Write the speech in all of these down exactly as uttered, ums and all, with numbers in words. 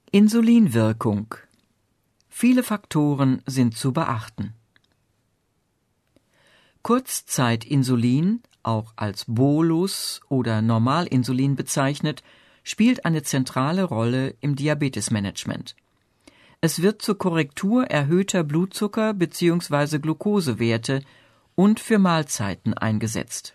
Insulinwirkung. Viele Faktoren sind zu beachten. Kurzzeitinsulin, auch als Bolus oder Normalinsulin bezeichnet, spielt eine zentrale Rolle im Diabetesmanagement. Es wird zur Korrektur erhöhter Blutzucker- bzw. Glukosewerte und für Mahlzeiten eingesetzt.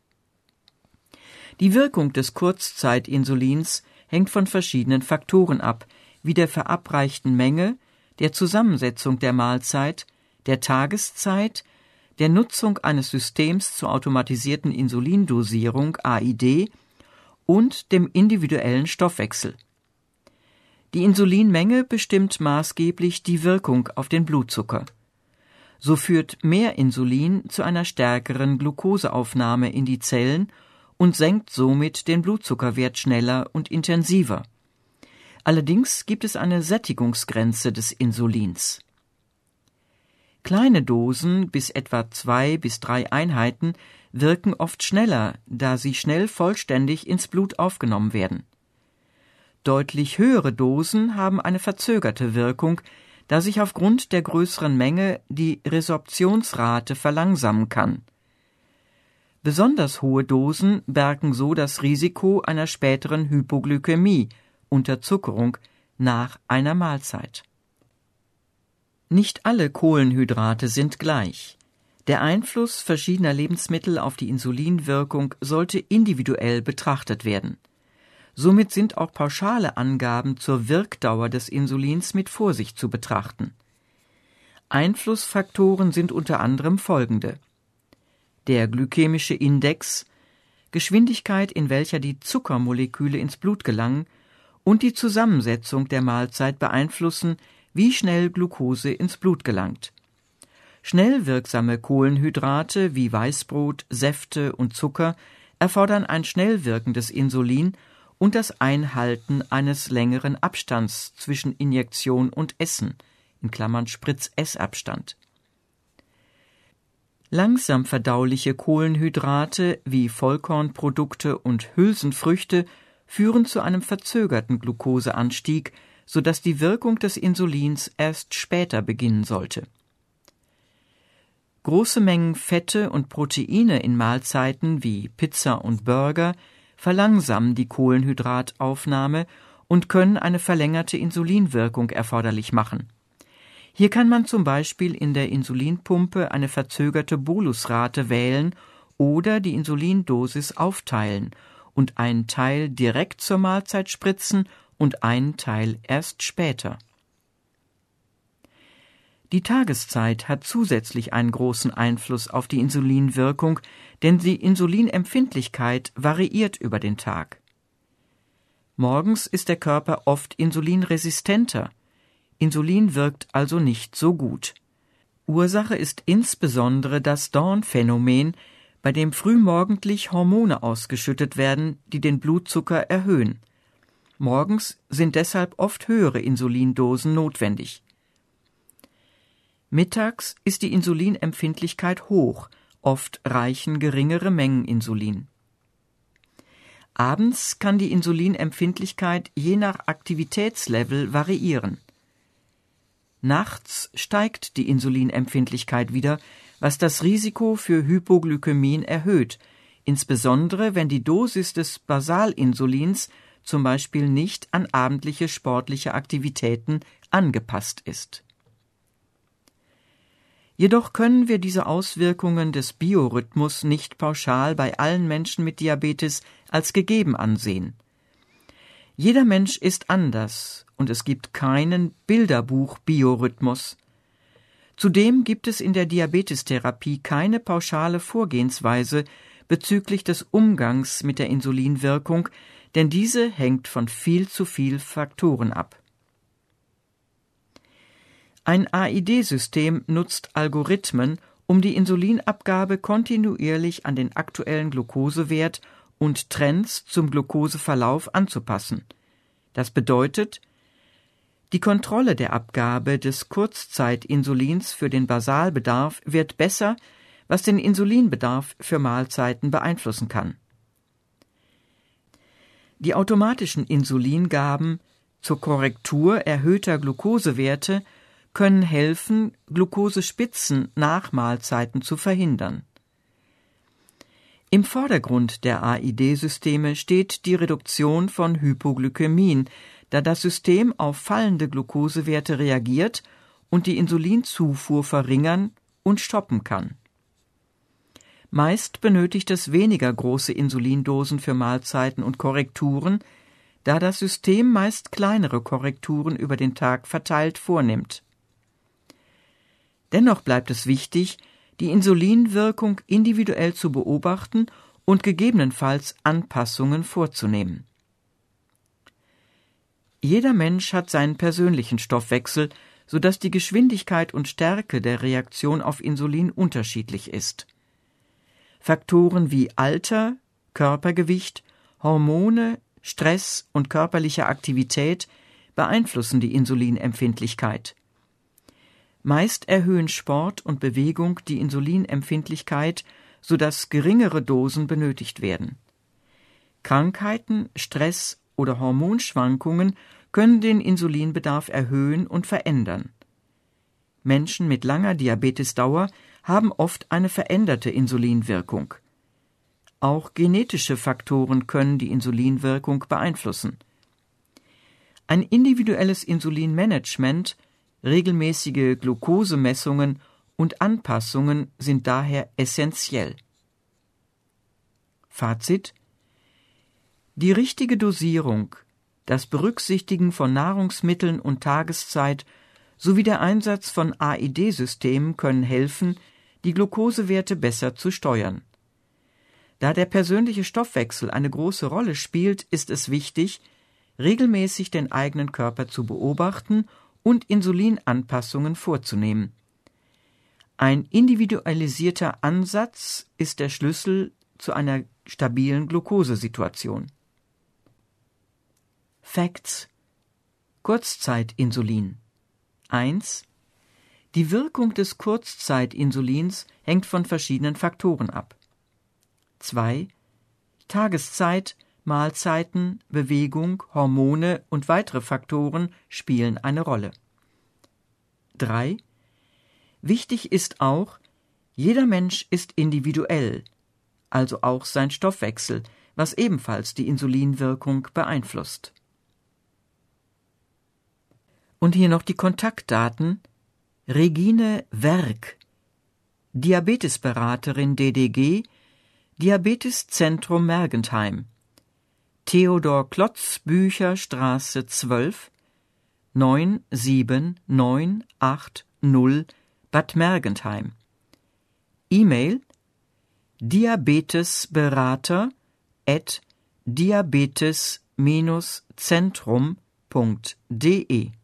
Die Wirkung des Kurzzeitinsulins hängt von verschiedenen Faktoren ab, wie der verabreichten Menge, der Zusammensetzung der Mahlzeit, der Tageszeit, der Nutzung eines Systems zur automatisierten Insulindosierung A I D und dem individuellen Stoffwechsel. Die Insulinmenge bestimmt maßgeblich die Wirkung auf den Blutzucker. So führt mehr Insulin zu einer stärkeren Glukoseaufnahme in die Zellen und senkt somit den Blutzuckerwert schneller und intensiver. Allerdings gibt es eine Sättigungsgrenze des Insulins. Kleine Dosen bis etwa zwei bis drei Einheiten wirken oft schneller, da sie schnell vollständig ins Blut aufgenommen werden. Deutlich höhere Dosen haben eine verzögerte Wirkung, da sich aufgrund der größeren Menge die Resorptionsrate verlangsamen kann. Besonders hohe Dosen bergen so das Risiko einer späteren Hypoglykämie, Unterzuckerung, nach einer Mahlzeit. Nicht alle Kohlenhydrate sind gleich. Der Einfluss verschiedener Lebensmittel auf die Insulinwirkung sollte individuell betrachtet werden. Somit sind auch pauschale Angaben zur Wirkdauer des Insulins mit Vorsicht zu betrachten. Einflussfaktoren sind unter anderem folgende: der glykämische Index, Geschwindigkeit, in welcher die Zuckermoleküle ins Blut gelangen, und die Zusammensetzung der Mahlzeit beeinflussen, wie schnell Glucose ins Blut gelangt. Schnell wirksame Kohlenhydrate wie Weißbrot, Säfte und Zucker erfordern ein schnell wirkendes Insulin und das Einhalten eines längeren Abstands zwischen Injektion und Essen, in Klammern Spritz-Essabstand. Langsam verdauliche Kohlenhydrate wie Vollkornprodukte und Hülsenfrüchte führen zu einem verzögerten Glukoseanstieg, sodass die Wirkung des Insulins erst später beginnen sollte. Große Mengen Fette und Proteine in Mahlzeiten wie Pizza und Burger verlangsamen die Kohlenhydrataufnahme und können eine verlängerte Insulinwirkung erforderlich machen. Hier kann man zum Beispiel in der Insulinpumpe eine verzögerte Bolusrate wählen oder die Insulindosis aufteilen und einen Teil direkt zur Mahlzeit spritzen und einen Teil erst später. Die Tageszeit hat zusätzlich einen großen Einfluss auf die Insulinwirkung, denn die Insulinempfindlichkeit variiert über den Tag. Morgens ist der Körper oft insulinresistenter. Insulin wirkt also nicht so gut. Ursache ist insbesondere das Dawn-Phänomen, bei dem frühmorgendlich Hormone ausgeschüttet werden, die den Blutzucker erhöhen. Morgens sind deshalb oft höhere Insulindosen notwendig. Mittags ist die Insulinempfindlichkeit hoch, oft reichen geringere Mengen Insulin. Abends kann die Insulinempfindlichkeit je nach Aktivitätslevel variieren. Nachts steigt die Insulinempfindlichkeit wieder, was das Risiko für Hypoglykämien erhöht, insbesondere wenn die Dosis des Basalinsulins zum Beispiel nicht an abendliche sportliche Aktivitäten angepasst ist. Jedoch können wir diese Auswirkungen des Biorhythmus nicht pauschal bei allen Menschen mit Diabetes als gegeben ansehen. Jeder Mensch ist anders und es gibt keinen Bilderbuch-Biorhythmus. Zudem gibt es in der Diabetestherapie keine pauschale Vorgehensweise bezüglich des Umgangs mit der Insulinwirkung, denn diese hängt von viel zu viel Faktoren ab. Ein A I D-System nutzt Algorithmen, um die Insulinabgabe kontinuierlich an den aktuellen Glukosewert und Trends zum Glukoseverlauf anzupassen. Das bedeutet, die Kontrolle der Abgabe des Kurzzeitinsulins für den Basalbedarf wird besser, was den Insulinbedarf für Mahlzeiten beeinflussen kann. Die automatischen Insulingaben zur Korrektur erhöhter Glukosewerte können helfen, Glukosespitzen nach Mahlzeiten zu verhindern. Im Vordergrund der A I D-Systeme steht die Reduktion von Hypoglykämien, da das System auf fallende Glukosewerte reagiert und die Insulinzufuhr verringern und stoppen kann. Meist benötigt es weniger große Insulindosen für Mahlzeiten und Korrekturen, da das System meist kleinere Korrekturen über den Tag verteilt vornimmt. Dennoch bleibt es wichtig, die Insulinwirkung individuell zu beobachten und gegebenenfalls Anpassungen vorzunehmen. Jeder Mensch hat seinen persönlichen Stoffwechsel, sodass die Geschwindigkeit und Stärke der Reaktion auf Insulin unterschiedlich ist. Faktoren wie Alter, Körpergewicht, Hormone, Stress und körperliche Aktivität beeinflussen die Insulinempfindlichkeit. Meist erhöhen Sport und Bewegung die Insulinempfindlichkeit, sodass geringere Dosen benötigt werden. Krankheiten, Stress oder Hormonschwankungen können den Insulinbedarf erhöhen und verändern. Menschen mit langer Diabetesdauer haben oft eine veränderte Insulinwirkung. Auch genetische Faktoren können die Insulinwirkung beeinflussen. Ein individuelles Insulinmanagement, regelmäßige Glukosemessungen und Anpassungen sind daher essentiell. Fazit: Die richtige Dosierung, das Berücksichtigen von Nahrungsmitteln und Tageszeit sowie der Einsatz von A I D-Systemen können helfen, die Glukosewerte besser zu steuern. Da der persönliche Stoffwechsel eine große Rolle spielt, ist es wichtig, regelmäßig den eigenen Körper zu beobachten und Insulinanpassungen vorzunehmen. Ein individualisierter Ansatz ist der Schlüssel zu einer stabilen Glukosesituation. Facts: Kurzzeitinsulin. eins. Die Wirkung des Kurzzeitinsulins hängt von verschiedenen Faktoren ab. zwei. Tageszeit, Mahlzeiten, Bewegung, Hormone und weitere Faktoren spielen eine Rolle. drei. Wichtig ist auch, jeder Mensch ist individuell, also auch sein Stoffwechsel, was ebenfalls die Insulinwirkung beeinflusst. Und hier noch die Kontaktdaten: Regine Werk, Diabetesberaterin D D G, Diabeteszentrum Mergentheim, Theodor Klotz Bücherstraße zwölf, neun sieben neun acht null, Bad Mergentheim. E-Mail: diabetesberater at diabetes Bindestrich zentrum punkt de